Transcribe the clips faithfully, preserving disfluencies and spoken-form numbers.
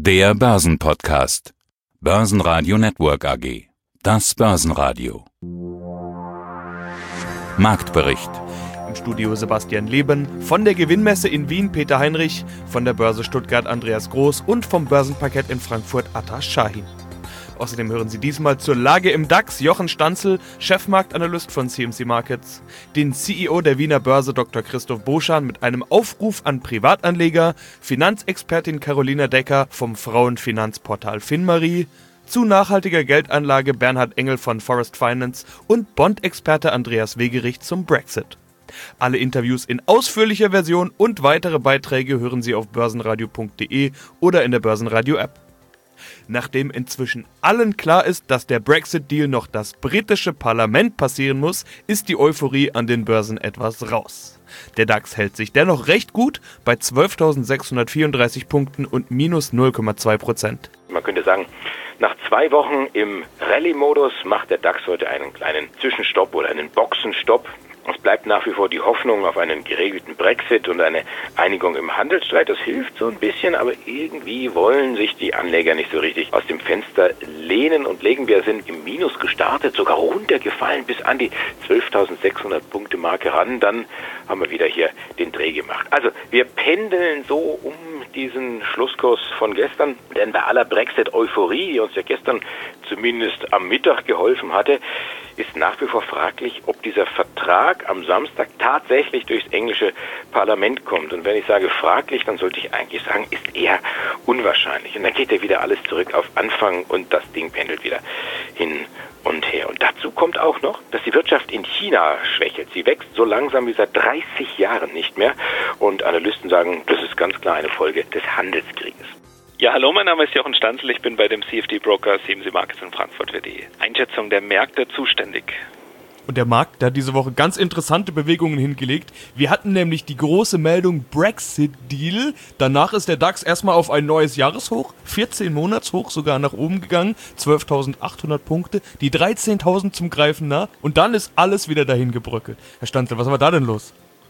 Der Börsenpodcast. Börsenradio Network A G. Das Börsenradio. Marktbericht. Im Studio Sebastian Leben, von der Gewinnmesse in Wien Peter Heinrich, von der Börse Stuttgart Andreas Groß und vom Börsenparkett in Frankfurt Atash Shahin. Außerdem hören Sie diesmal zur Lage im DAX Jochen Stanzel, Chefmarktanalyst von C M C Markets, den C E O der Wiener Börse Doktor Christoph Boschan mit einem Aufruf an Privatanleger, Finanzexpertin Carolina Decker vom Frauenfinanzportal Finmarie, zu nachhaltiger Geldanlage Bernhard Engel von Forest Finance und Bond-Experte Andreas Wegerich zum Brexit. Alle Interviews in ausführlicher Version und weitere Beiträge hören Sie auf börsenradio punkt de oder in der Börsenradio-App. Nachdem inzwischen allen klar ist, dass der Brexit-Deal noch das britische Parlament passieren muss, ist die Euphorie an den Börsen etwas raus. Der DAX hält sich dennoch recht gut bei zwölftausendsechshundertvierunddreißig Punkten und minus null Komma zwei Prozent. Man könnte sagen, nach zwei Wochen im Rallye-Modus macht der DAX heute einen kleinen Zwischenstopp oder einen Boxenstopp. Es bleibt nach wie vor die Hoffnung auf einen geregelten Brexit und eine Einigung im Handelsstreit. Das hilft so ein bisschen, aber irgendwie wollen sich die Anleger nicht so richtig aus dem Fenster lehnen und legen. Wir sind im Minus gestartet, sogar runtergefallen bis an die zwölftausendsechshundert Punkte Marke ran. Dann haben wir wieder hier den Dreh gemacht. Also wir pendeln so um diesen Schlusskurs von gestern, denn bei aller Brexit-Euphorie, die uns ja gestern zumindest am Mittag geholfen hatte, ist nach wie vor fraglich, ob dieser Vertrag am Samstag tatsächlich durchs englische Parlament kommt. Und wenn ich sage fraglich, dann sollte ich eigentlich sagen, ist eher unwahrscheinlich. Und dann geht ja wieder alles zurück auf Anfang und das Ding pendelt wieder hin und her. Und dazu kommt auch noch, dass die Wirtschaft in China schwächelt. Sie wächst so langsam wie seit dreißig Jahren nicht mehr. Und Analysten sagen, das ist ganz klar eine Folge des Handelskrieges. Ja, hallo, mein Name ist Jochen Stanzel, ich bin bei dem C F D-Broker C M C Markets in Frankfurt für die Einschätzung der Märkte zuständig. Und der Markt, der hat diese Woche ganz interessante Bewegungen hingelegt. Wir hatten nämlich die große Meldung Brexit-Deal. Danach ist der DAX erstmal auf ein neues Jahreshoch, vierzehn Monatshoch sogar nach oben gegangen, zwölftausendachthundert Punkte, die dreizehntausend zum Greifen nah und dann ist alles wieder dahin gebröckelt. Herr Stanzel, was war da denn los?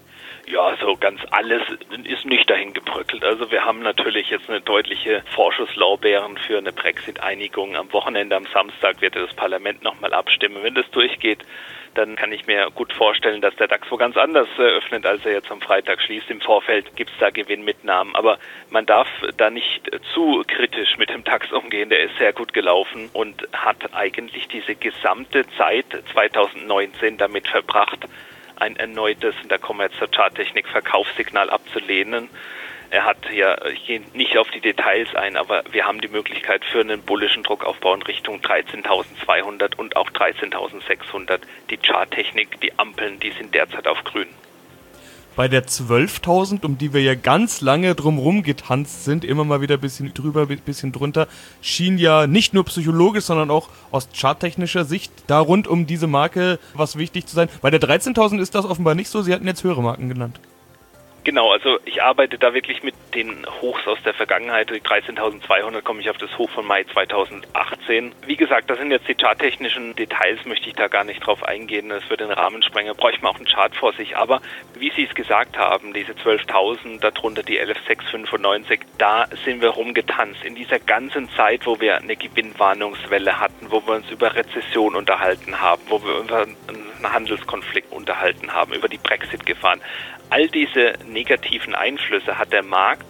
Ja, so ganz alles ist nicht dahin gebröckelt. Also wir haben natürlich jetzt eine deutliche Vorschusslorbeeren für eine Brexit-Einigung. Am Wochenende, am Samstag wird das Parlament nochmal abstimmen. Wenn das durchgeht, dann kann ich mir gut vorstellen, dass der DAX wo ganz anders eröffnet, als er jetzt am Freitag schließt. Im Vorfeld gibt es da Gewinnmitnahmen. Aber man darf da nicht zu kritisch mit dem DAX umgehen. Der ist sehr gut gelaufen und hat eigentlich diese gesamte Zeit zweitausendneunzehn damit verbracht, ein erneutes, und da kommen wir jetzt zur Charttechnik, Verkaufssignal abzulehnen. Er hat ja, ich gehe nicht auf die Details ein, aber wir haben die Möglichkeit für einen bullischen Druckaufbau in Richtung dreizehntausendzweihundert und auch dreizehntausendsechshundert. Die Charttechnik, die Ampeln, die sind derzeit auf grün. Bei der zwölftausend, um die wir ja ganz lange drumherum getanzt sind, immer mal wieder ein bisschen drüber, ein bisschen drunter, schien ja nicht nur psychologisch, sondern auch aus charttechnischer Sicht da rund um diese Marke was wichtig zu sein. Bei der dreizehntausend ist das offenbar nicht so, Sie hatten jetzt höhere Marken genannt. Genau, also ich arbeite da wirklich mit den Hochs aus der Vergangenheit. Die dreizehntausendzweihundert komme ich auf das Hoch von Mai zweitausendachtzehn. Wie gesagt, das sind jetzt die charttechnischen Details, möchte ich da gar nicht drauf eingehen. Das wird den Rahmen sprengen, bräuchte man auch einen Chart vor sich. Aber wie Sie es gesagt haben, diese zwölftausend, darunter die elf Komma sechshundertfünfundneunzig, da sind wir rumgetanzt. In dieser ganzen Zeit, wo wir eine Gewinnwarnungswelle hatten, wo wir uns über Rezession unterhalten haben, wo wir über einen Handelskonflikt unterhalten haben, über die Brexit-Gefahren. All diese negativen Einflüsse hat der Markt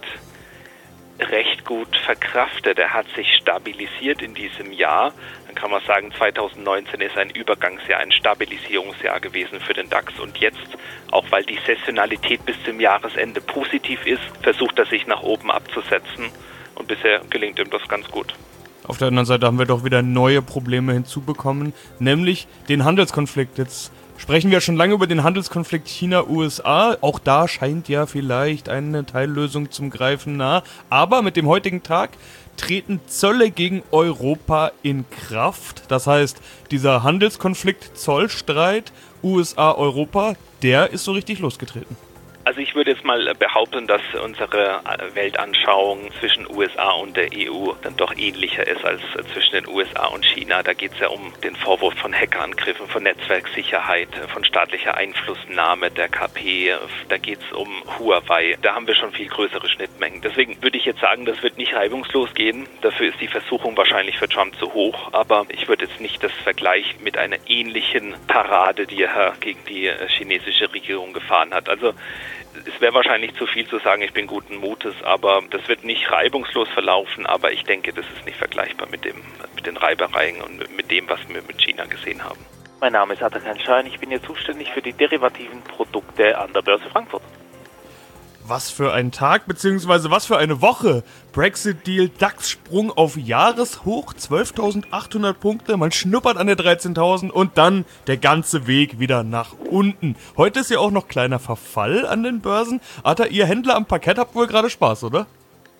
recht gut verkraftet. Er hat sich stabilisiert in diesem Jahr. Dann kann man sagen, zweitausendneunzehn ist ein Übergangsjahr, ein Stabilisierungsjahr gewesen für den DAX. Und jetzt, auch weil die Saisonalität bis zum Jahresende positiv ist, versucht er sich nach oben abzusetzen. Und bisher gelingt ihm das ganz gut. Auf der anderen Seite haben wir doch wieder neue Probleme hinzubekommen, nämlich den Handelskonflikt. Jetzt sprechen wir schon lange über den Handelskonflikt China-U S A. Auch da scheint ja vielleicht eine Teillösung zum Greifen nah. Aber mit dem heutigen Tag treten Zölle gegen Europa in Kraft. Das heißt, dieser Handelskonflikt, Zollstreit U S A-Europa, der ist so richtig losgetreten. Also ich würde jetzt mal behaupten, dass unsere Weltanschauung zwischen U S A und der E U dann doch ähnlicher ist als zwischen den U S A und China. Da geht es ja um den Vorwurf von Hackerangriffen, von Netzwerksicherheit, von staatlicher Einflussnahme der K P. Da geht es um Huawei. Da haben wir schon viel größere Schnittmengen. Deswegen würde ich jetzt sagen, das wird nicht reibungslos gehen. Dafür ist die Versuchung wahrscheinlich für Trump zu hoch. Aber ich würde jetzt nicht das vergleichen mit einer ähnlichen Parade, die er gegen die chinesische Regierung gefahren hat. Also es wäre wahrscheinlich zu viel zu sagen, ich bin guten Mutes, aber das wird nicht reibungslos verlaufen, aber ich denke, das ist nicht vergleichbar mit dem, mit den Reibereien und mit dem, was wir mit China gesehen haben. Mein Name ist Atakan Schein, ich bin hier zuständig für die derivativen Produkte an der Börse Frankfurt. Was für ein Tag, beziehungsweise was für eine Woche. Brexit-Deal, DAX-Sprung auf Jahreshoch, zwölftausendachthundert Punkte, man schnuppert an der dreizehntausend und dann der ganze Weg wieder nach unten. Heute ist ja auch noch kleiner Verfall an den Börsen. Atta, ihr Händler am Parkett habt wohl gerade Spaß, oder?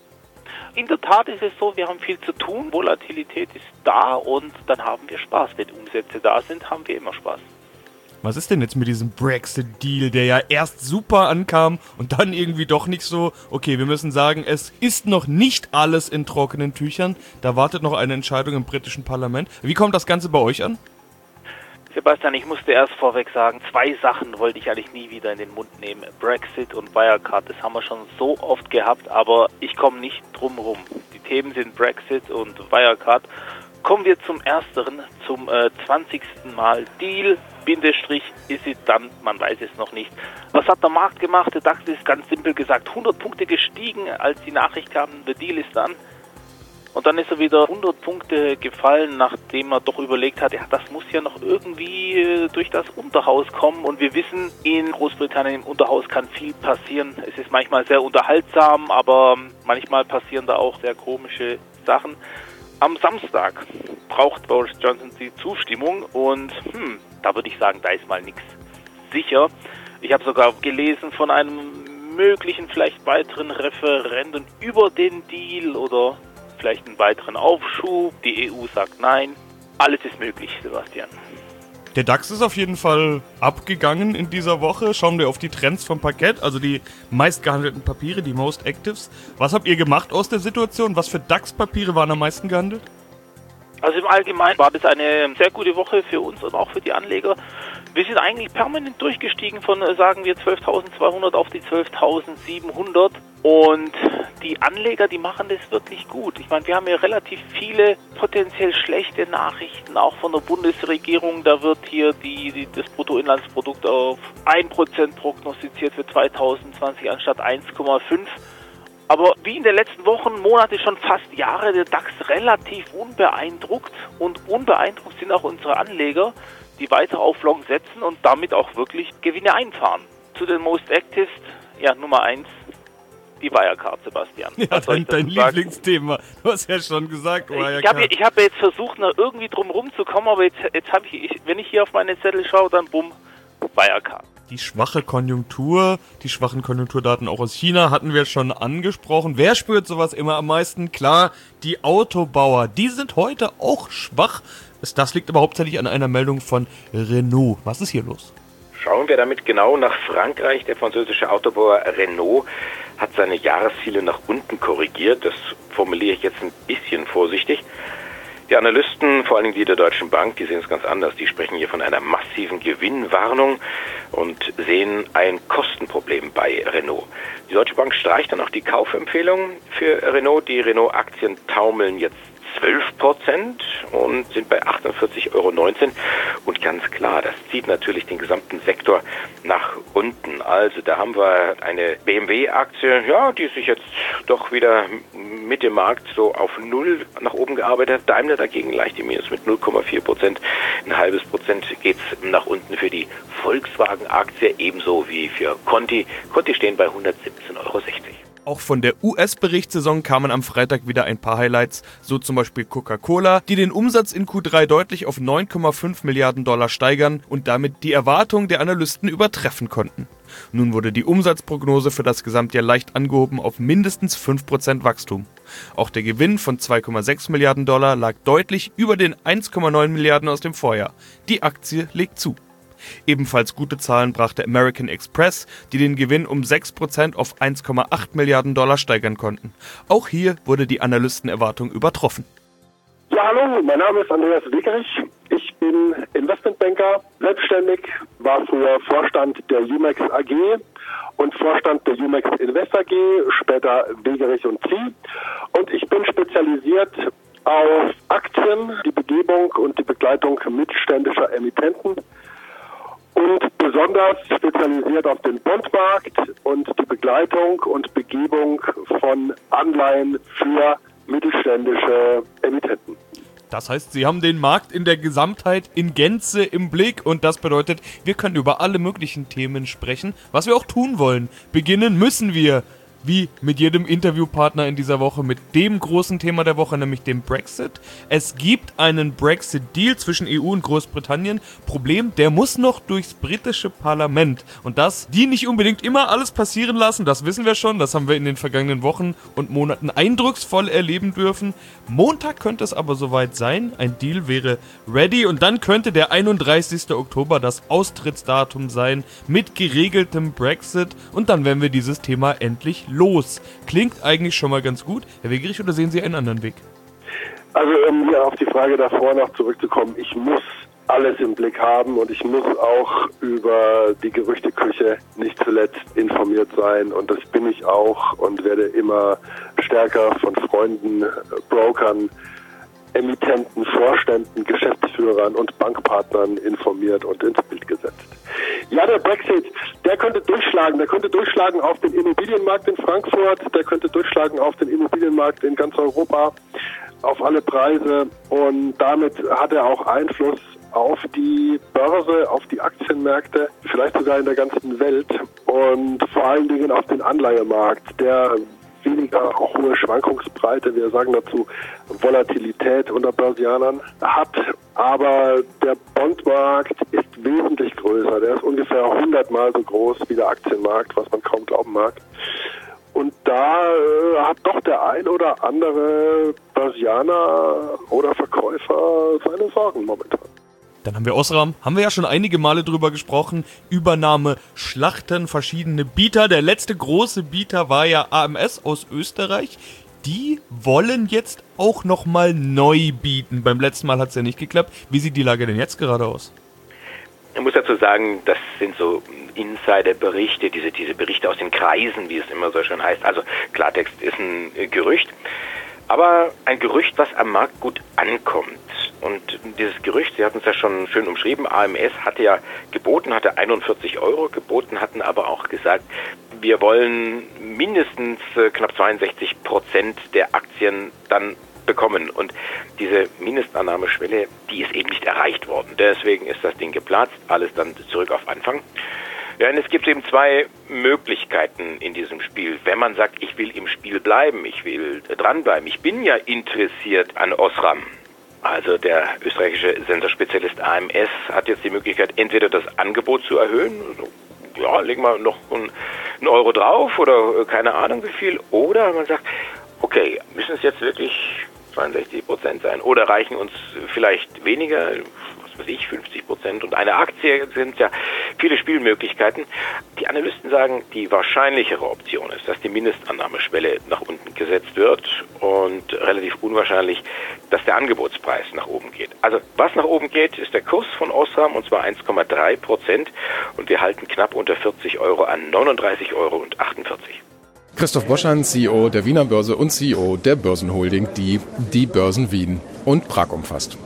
In der Tat ist es so, wir haben viel zu tun, Volatilität ist da und dann haben wir Spaß. Wenn Umsätze da sind, haben wir immer Spaß. Was ist denn jetzt mit diesem Brexit-Deal, der ja erst super ankam und dann irgendwie doch nicht so? Okay, wir müssen sagen, es ist noch nicht alles in trockenen Tüchern. Da wartet noch eine Entscheidung im britischen Parlament. Wie kommt das Ganze bei euch an? Sebastian, ich musste erst vorweg sagen, zwei Sachen wollte ich eigentlich nie wieder in den Mund nehmen. Brexit und Wirecard, das haben wir schon so oft gehabt, aber ich komme nicht drum rum. Die Themen sind Brexit und Wirecard. Kommen wir zum Ersteren, zum äh, zwanzigsten Mal Deal, Bindestrich, ist es dann, man weiß es noch nicht. Was hat der Markt gemacht? Der DAX ist ganz simpel gesagt hundert Punkte gestiegen, als die Nachricht kam, der Deal ist dann. Und dann ist er wieder hundert Punkte gefallen, nachdem er doch überlegt hat, ja, das muss ja noch irgendwie äh, durch das Unterhaus kommen. Und wir wissen, in Großbritannien im Unterhaus kann viel passieren. Es ist manchmal sehr unterhaltsam, aber manchmal passieren da auch sehr komische Sachen. Am Samstag braucht Boris Johnson die Zustimmung und hm, da würde ich sagen, da ist mal nichts sicher. Ich habe sogar gelesen von einem möglichen, vielleicht weiteren Referendum über den Deal oder vielleicht einen weiteren Aufschub. Die E U sagt nein. Alles ist möglich, Sebastian. Der DAX ist auf jeden Fall abgegangen in dieser Woche. Schauen wir auf die Trends vom Parkett, also die meistgehandelten Papiere, die Most Actives. Was habt ihr gemacht aus der Situation? Was für DAX-Papiere waren am meisten gehandelt? Also im Allgemeinen war das eine sehr gute Woche für uns und auch für die Anleger. Wir sind eigentlich permanent durchgestiegen von, sagen wir, zwölftausendzweihundert auf die zwölftausendsiebenhundert. Und die Anleger, die machen das wirklich gut. Ich meine, wir haben ja relativ viele potenziell schlechte Nachrichten, auch von der Bundesregierung. Da wird hier die, die, das Bruttoinlandsprodukt auf ein Prozent prognostiziert für zweitausendzwanzig anstatt eins Komma fünf. Aber wie in den letzten Wochen, Monate, schon fast Jahre, der DAX relativ unbeeindruckt. Und unbeeindruckt sind auch unsere Anleger, die weiter auf Long setzen und damit auch wirklich Gewinne einfahren. Zu den Most Actives, ja, Nummer eins, die Wirecard, Sebastian. Ja, dein, dein Lieblingsthema. Du hast ja schon gesagt, Wirecard. Ich habe ich hab jetzt versucht, noch irgendwie drum rumzukommen, aber jetzt, jetzt habe ich, ich, wenn ich hier auf meine Zettel schaue, dann bumm, Wirecard. Die schwache Konjunktur, die schwachen Konjunkturdaten auch aus China hatten wir schon angesprochen. Wer spürt sowas immer am meisten? Klar, die Autobauer. Die sind heute auch schwach. Das liegt aber hauptsächlich an einer Meldung von Renault. Was ist hier los? Schauen wir damit genau nach Frankreich. Der französische Autobauer Renault hat seine Jahresziele nach unten korrigiert. Das formuliere ich jetzt ein bisschen vorsichtig. Die Analysten, vor allem die der Deutschen Bank, die sehen es ganz anders. Die sprechen hier von einer massiven Gewinnwarnung und sehen ein Kostenproblem bei Renault. Die Deutsche Bank streicht dann auch die Kaufempfehlung für Renault. Die Renault-Aktien taumeln jetzt zwölf Prozent und sind bei achtundvierzig Euro neunzehn. Und ganz klar, das zieht natürlich den gesamten Sektor nach unten. Also da haben wir eine B M W-Aktie, ja, die sich jetzt doch wieder mit dem Markt so auf null nach oben gearbeitet hat. Daimler dagegen leicht im Minus mit null Komma vier Prozent. Ein halbes Prozent geht's nach unten für die Volkswagen-Aktie, ebenso wie für Conti. Conti stehen bei hundertsiebzehn Euro sechzig. Auch von der U S-Berichtssaison kamen am Freitag wieder ein paar Highlights, so zum Beispiel Coca-Cola, die den Umsatz in Q drei deutlich auf neun Komma fünf Milliarden Dollar steigern und damit die Erwartungen der Analysten übertreffen konnten. Nun wurde die Umsatzprognose für das Gesamtjahr leicht angehoben auf mindestens fünf Prozent Wachstum. Auch der Gewinn von zwei Komma sechs Milliarden Dollar lag deutlich über den eins Komma neun Milliarden aus dem Vorjahr. Die Aktie legt zu. Ebenfalls gute Zahlen brachte American Express, die den Gewinn um sechs Prozent auf eins Komma acht Milliarden Dollar steigern konnten. Auch hier wurde die Analystenerwartung übertroffen. Ja, hallo, mein Name ist Andreas Wegerich. Ich bin Investmentbanker, selbstständig, war früher Vorstand der Umex A G und Vorstand der Umex Invest A G, später Wegerich und Zieh. Und ich bin spezialisiert auf Aktien, die Begebung und die Begleitung mittelständischer Emittenten und besonders spezialisiert auf den Bondmarkt und die Begleitung und Begebung von Anleihen für mittelständische Emittenten. Das heißt, Sie haben den Markt in der Gesamtheit in Gänze im Blick und das bedeutet, wir können über alle möglichen Themen sprechen, was wir auch tun wollen. Beginnen müssen wir, wie mit jedem Interviewpartner in dieser Woche, mit dem großen Thema der Woche, nämlich dem Brexit. Es gibt einen Brexit-Deal zwischen E U und Großbritannien. Problem, der muss noch durchs britische Parlament. Und dass die nicht unbedingt immer alles passieren lassen, das wissen wir schon. Das haben wir in den vergangenen Wochen und Monaten eindrucksvoll erleben dürfen. Montag könnte es aber soweit sein. Ein Deal wäre ready. Und dann könnte der einunddreißigster Oktober das Austrittsdatum sein mit geregeltem Brexit. Und dann werden wir dieses Thema endlich los. Klingt eigentlich schon mal ganz gut. Herr Wegerich, oder sehen Sie einen anderen Weg? Also um hier auf die Frage davor noch zurückzukommen, ich muss alles im Blick haben und ich muss auch über die Gerüchteküche nicht zuletzt informiert sein und das bin ich auch und werde immer stärker von Freunden, Brokern, Emittenten, Vorständen, Geschäftsführern und Bankpartnern informiert und ins Bild gesetzt. Ja, der Brexit, der könnte durchschlagen. Der könnte durchschlagen auf den Immobilienmarkt in Frankfurt, der könnte durchschlagen auf den Immobilienmarkt in ganz Europa, auf alle Preise und damit hat er auch Einfluss auf die Börse, auf die Aktienmärkte, vielleicht sogar in der ganzen Welt und vor allen Dingen auf den Anleihemarkt, der weniger hohe Schwankungsbreite, wir sagen dazu Volatilität unter Börsianern hat, aber der Bondmarkt ist wesentlich größer, der ist ungefähr hundertmal so groß wie der Aktienmarkt, was man kaum glauben mag. Und da äh, hat doch der ein oder andere Börsianer oder Verkäufer seine Sorgen momentan. Dann haben wir Osram, haben wir ja schon einige Male drüber gesprochen, Übernahme, Schlachten, verschiedene Bieter. Der letzte große Bieter war ja A M S aus Österreich. Die wollen jetzt auch nochmal neu bieten. Beim letzten Mal hat es ja nicht geklappt. Wie sieht die Lage denn jetzt gerade aus? Ich muss dazu sagen, das sind so Insider-Berichte, diese, diese Berichte aus den Kreisen, wie es immer so schön heißt. Also Klartext ist ein Gerücht. Aber ein Gerücht, was am Markt gut ankommt. Und dieses Gerücht, Sie hatten es ja schon schön umschrieben, A M S hatte ja geboten, hatte einundvierzig Euro geboten, hatten aber auch gesagt, wir wollen mindestens knapp zweiundsechzig Prozent der Aktien dann bekommen. Und diese Mindestannahmeschwelle, die ist eben nicht erreicht worden. Deswegen ist das Ding geplatzt, alles dann zurück auf Anfang. Ja, und es gibt eben zwei Möglichkeiten in diesem Spiel. Wenn man sagt, ich will im Spiel bleiben, ich will dranbleiben, ich bin ja interessiert an Osram. Also der österreichische Sensorspezialist A M S hat jetzt die Möglichkeit, entweder das Angebot zu erhöhen, also, ja, legen wir noch einen, einen Euro drauf oder keine Ahnung wie viel, oder man sagt, okay, müssen es jetzt wirklich zweiundsechzig Prozent sein oder reichen uns vielleicht weniger, was weiß ich, fünfzig Prozent und eine Aktie, sind ja viele Spielmöglichkeiten. Die Analysten sagen, die wahrscheinlichere Option ist, dass die Mindestannahmeschwelle nach unten gesetzt wird und relativ unwahrscheinlich, dass der Angebotspreis nach oben geht. Also was nach oben geht, ist der Kurs von Osram und zwar eins Komma drei Prozent und wir halten knapp unter vierzig Euro an, neununddreißig Euro achtundvierzig. Christoph Boschan, C E O der Wiener Börse und C E O der Börsenholding, die die Börsen Wien und Prag umfasst.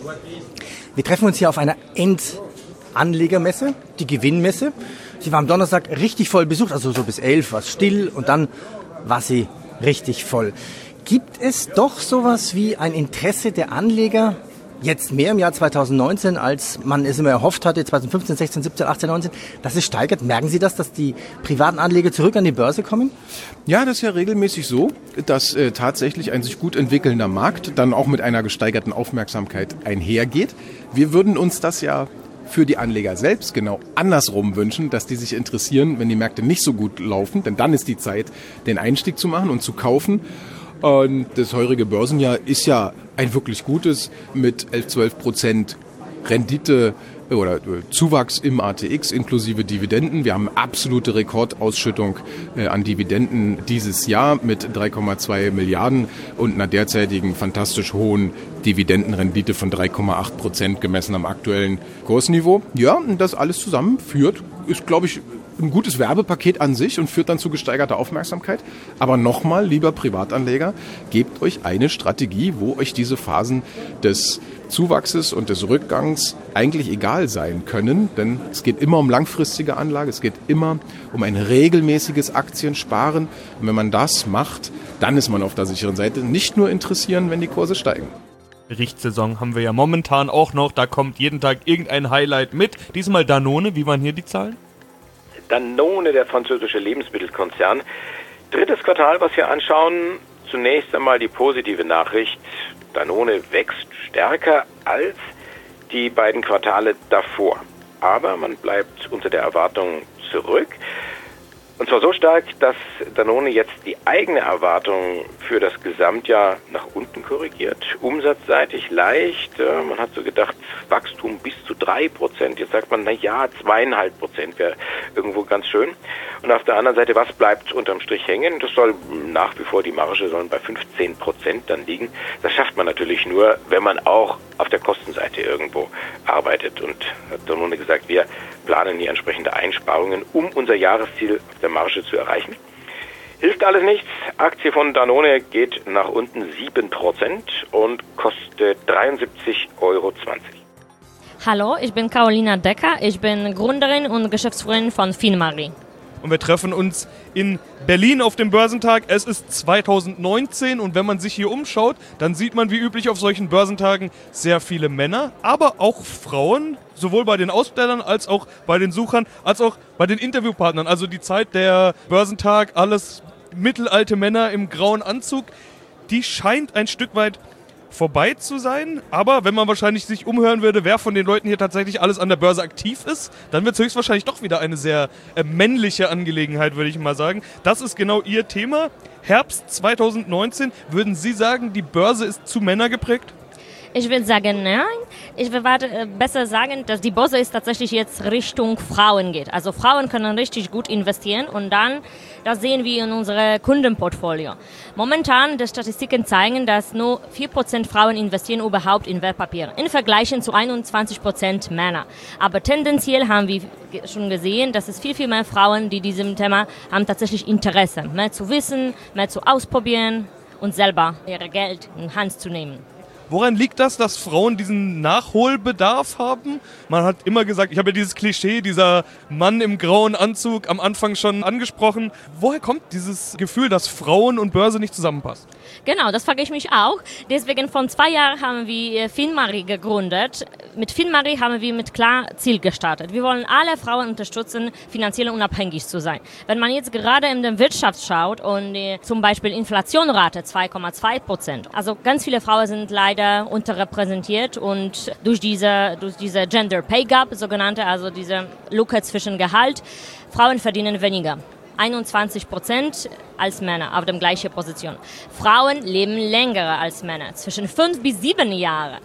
Wir treffen uns hier auf einer Endanlegermesse, die Gewinnmesse. Sie war am Donnerstag richtig voll besucht, also so bis elf war es still und dann war sie richtig voll. Gibt es doch sowas wie ein Interesse der Anleger, jetzt mehr im Jahr zweitausendneunzehn, als man es immer erhofft hatte, zweitausendfünfzehn, sechzehn, siebzehn, achtzehn, neunzehn, dass es steigert? Merken Sie das, dass die privaten Anleger zurück an die Börse kommen? Ja, das ist ja regelmäßig so, dass äh, tatsächlich ein sich gut entwickelnder Markt dann auch mit einer gesteigerten Aufmerksamkeit einhergeht. Wir würden uns das ja für die Anleger selbst genau andersrum wünschen, dass die sich interessieren, wenn die Märkte nicht so gut laufen, denn dann ist die Zeit, den Einstieg zu machen und zu kaufen. Und das heurige Börsenjahr ist ja ein wirklich gutes mit elf, zwölf Prozent Rendite oder Zuwachs im A T X inklusive Dividenden. Wir haben absolute Rekordausschüttung äh, an Dividenden dieses Jahr mit drei Komma zwei Milliarden und einer derzeitigen fantastisch hohen Dividendenrendite von drei Komma acht Prozent gemessen am aktuellen Kursniveau. Ja, und das alles zusammen führt, ist, glaube ich, ein gutes Werbepaket an sich und führt dann zu gesteigerter Aufmerksamkeit. Aber nochmal, lieber Privatanleger, gebt euch eine Strategie, wo euch diese Phasen des Zuwachses und des Rückgangs eigentlich egal sein können. Denn es geht immer um langfristige Anlage, es geht immer um ein regelmäßiges Aktiensparen. Und wenn man das macht, dann ist man auf der sicheren Seite. Nicht nur interessieren, wenn die Kurse steigen. Berichtssaison haben wir ja momentan auch noch. Da kommt jeden Tag irgendein Highlight mit. Diesmal Danone. Wie waren hier die Zahlen? Danone, der französische Lebensmittelkonzern. Drittes Quartal, was wir anschauen. Zunächst einmal die positive Nachricht. Danone wächst stärker als die beiden Quartale davor. Aber man bleibt unter der Erwartung zurück. Und zwar so stark, dass Danone jetzt die eigene Erwartung für das Gesamtjahr nach unten korrigiert. Umsatzseitig leicht. Man hat so gedacht, Wachstum bis zu drei Prozent. Jetzt sagt man, na ja, zweieinhalb Prozent wäre irgendwo ganz schön. Und auf der anderen Seite, was bleibt unterm Strich hängen? Das soll nach wie vor, die Marge sollen bei fünfzehn Prozent dann liegen. Das schafft man natürlich nur, wenn man auch auf der Kostenseite irgendwo arbeitet. Und hat Danone gesagt, wir planen hier entsprechende Einsparungen, um unser Jahresziel auf der Marge zu erreichen. Hilft alles nichts. Aktie von Danone geht nach unten sieben Prozent und kostet dreiundsiebzig Euro zwanzig. Hallo, ich bin Carolina Decker. Ich bin Gründerin und Geschäftsführerin von Finmari. Und wir treffen uns in Berlin auf dem Börsentag. Es ist zweitausendneunzehn und wenn man sich hier umschaut, dann sieht man wie üblich auf solchen Börsentagen sehr viele Männer, aber auch Frauen, sowohl bei den Ausstellern als auch bei den Suchern, als auch bei den Interviewpartnern. Also die Zeit der Börsentag, alles mittelalte Männer im grauen Anzug, die scheint ein Stück weit vorbei zu sein, aber wenn man wahrscheinlich sich umhören würde, wer von den Leuten hier tatsächlich alles an der Börse aktiv ist, dann wird es höchstwahrscheinlich doch wieder eine sehr äh, männliche Angelegenheit, würde ich mal sagen. Das ist genau Ihr Thema. Herbst zweitausendneunzehn, würden Sie sagen, die Börse ist zu männergeprägt? Ich würde sagen, nein. Ich würde besser sagen, dass die Börse ist tatsächlich jetzt Richtung Frauen geht. Also Frauen können richtig gut investieren und dann, das sehen wir in unserem Kundenportfolio. Momentan, die Statistiken zeigen, dass nur vier Prozent Frauen investieren überhaupt in Wertpapiere, in Vergleich zu einundzwanzig Prozent Männer. Aber tendenziell haben wir schon gesehen, dass es viel, viel mehr Frauen, die diesem Thema haben tatsächlich Interesse, mehr zu wissen, mehr zu ausprobieren und selber ihr Geld in Hand zu nehmen. Woran liegt das, dass Frauen diesen Nachholbedarf haben? Man hat immer gesagt, ich habe ja dieses Klischee, dieser Mann im grauen Anzug am Anfang schon angesprochen. Woher kommt dieses Gefühl, dass Frauen und Börse nicht zusammenpassen? Genau, das frage ich mich auch. Deswegen vor zwei Jahren haben wir Finmari gegründet. Mit Finmari haben wir mit klar Ziel gestartet. Wir wollen alle Frauen unterstützen, finanziell unabhängig zu sein. Wenn man jetzt gerade in der Wirtschaft schaut und äh, zum Beispiel Inflationrate zwei Komma zwei Prozent. Also ganz viele Frauen sind leider unterrepräsentiert und durch diese, durch diese Gender Pay Gap, sogenannte, also diese Lücke zwischen Gehalt, Frauen verdienen weniger. einundzwanzig Prozent als Männer auf der gleichen Position. Frauen leben länger als Männer, zwischen fünf bis sieben Jahre.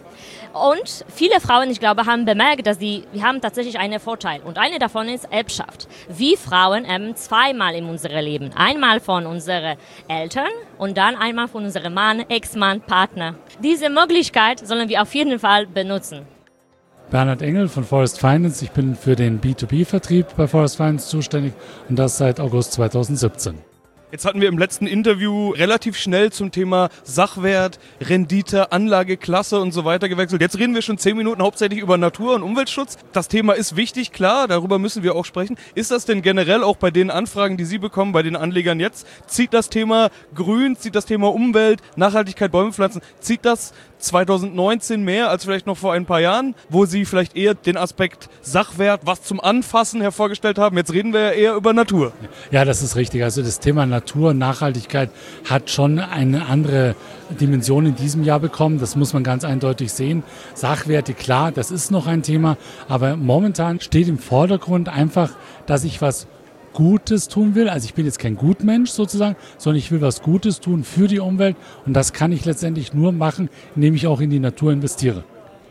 Und viele Frauen, ich glaube, haben bemerkt, dass die, wir haben tatsächlich einen Vorteil. Und eine davon ist Erbschaft. Wir Frauen erben zweimal in unserem Leben. Einmal von unseren Eltern und dann einmal von unserem Mann, Ex-Mann, Partner. Diese Möglichkeit sollen wir auf jeden Fall benutzen. Bernhard Engel von Forest Finance. Ich bin für den B zwei B-Vertrieb bei Forest Finance zuständig und das seit August zweitausendsiebzehn. Jetzt hatten wir im letzten Interview relativ schnell zum Thema Sachwert, Rendite, Anlageklasse und so weiter gewechselt. Jetzt reden wir schon zehn Minuten hauptsächlich über Natur- und Umweltschutz. Das Thema ist wichtig, klar, darüber müssen wir auch sprechen. Ist das denn generell auch bei den Anfragen, die Sie bekommen, bei den Anlegern jetzt, zieht das Thema Grün, zieht das Thema Umwelt, Nachhaltigkeit, Bäume pflanzen, zieht das zweitausendneunzehn mehr als vielleicht noch vor ein paar Jahren, wo Sie vielleicht eher den Aspekt Sachwert, was zum Anfassen hervorgestellt haben? Jetzt reden wir ja eher über Natur. Ja, das ist richtig. Also das Thema Natur und Nachhaltigkeit hat schon eine andere Dimension in diesem Jahr bekommen. Das muss man ganz eindeutig sehen. Sachwerte, klar, das ist noch ein Thema, aber momentan steht im Vordergrund einfach, dass ich was Gutes tun will. Also ich bin jetzt kein Gutmensch sozusagen, sondern ich will was Gutes tun für die Umwelt und das kann ich letztendlich nur machen, indem ich auch in die Natur investiere.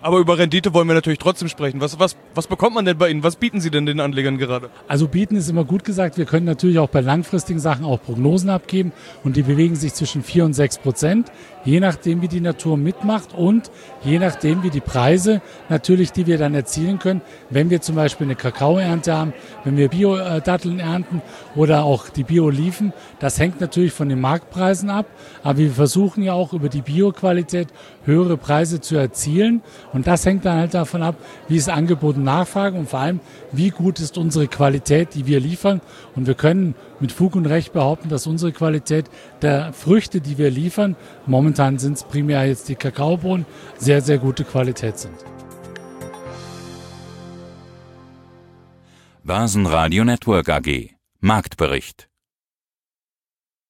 Aber über Rendite wollen wir natürlich trotzdem sprechen. Was, was, was bekommt man denn bei Ihnen? Was bieten Sie denn den Anlegern gerade? Also bieten ist immer gut gesagt. Wir können natürlich auch bei langfristigen Sachen auch Prognosen abgeben und die bewegen sich zwischen vier und sechs Prozent, je nachdem, wie die Natur mitmacht und je nachdem, wie die Preise natürlich, die wir dann erzielen können, wenn wir zum Beispiel eine Kakaoernte haben, wenn wir Bio-Datteln ernten oder auch die Bio-Oliven. Das hängt natürlich von den Marktpreisen ab, aber wir versuchen ja auch über die Bio-Qualität höhere Preise zu erzielen. Und das hängt dann halt davon ab, wie ist Angebot und Nachfrage und vor allem, wie gut ist unsere Qualität, die wir liefern. Und wir können mit Fug und Recht behaupten, dass unsere Qualität der Früchte, die wir liefern, momentan sind es primär jetzt die Kakaobohnen, sehr, sehr gute Qualität sind. Börsenradio Network A G. Marktbericht.